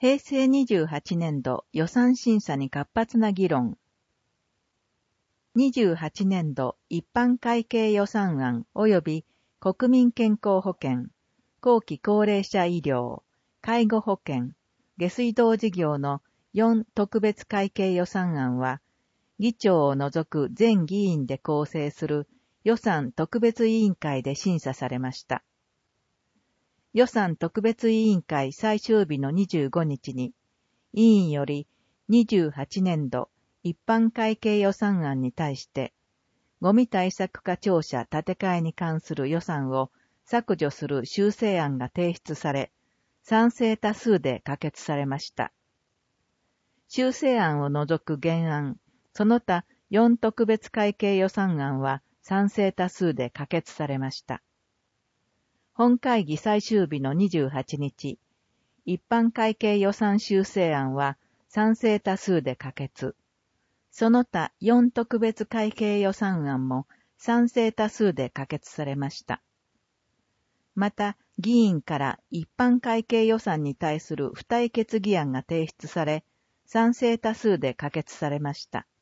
平成28年度予算審査に活発な議論。28年度一般会計予算案及び国民健康保険、後期高齢者医療、介護保険、下水道事業の4特別会計予算案は、議長を除く全議員で構成する予算特別委員会で審査されました。予算特別委員会最終日の25日に、委員より28年度一般会計予算案に対して、ゴミ対策課庁舎建て替えに関する予算を削除する修正案が提出され、賛成多数で可決されました。修正案を除く原案、その他4特別会計予算案は賛成多数で可決されました。本会議最終日の28日、一般会計予算修正案は賛成多数で可決。その他4特別会計予算案も賛成多数で可決されました。また、議員から一般会計予算に対する付帯決議案が提出され、賛成多数で可決されました。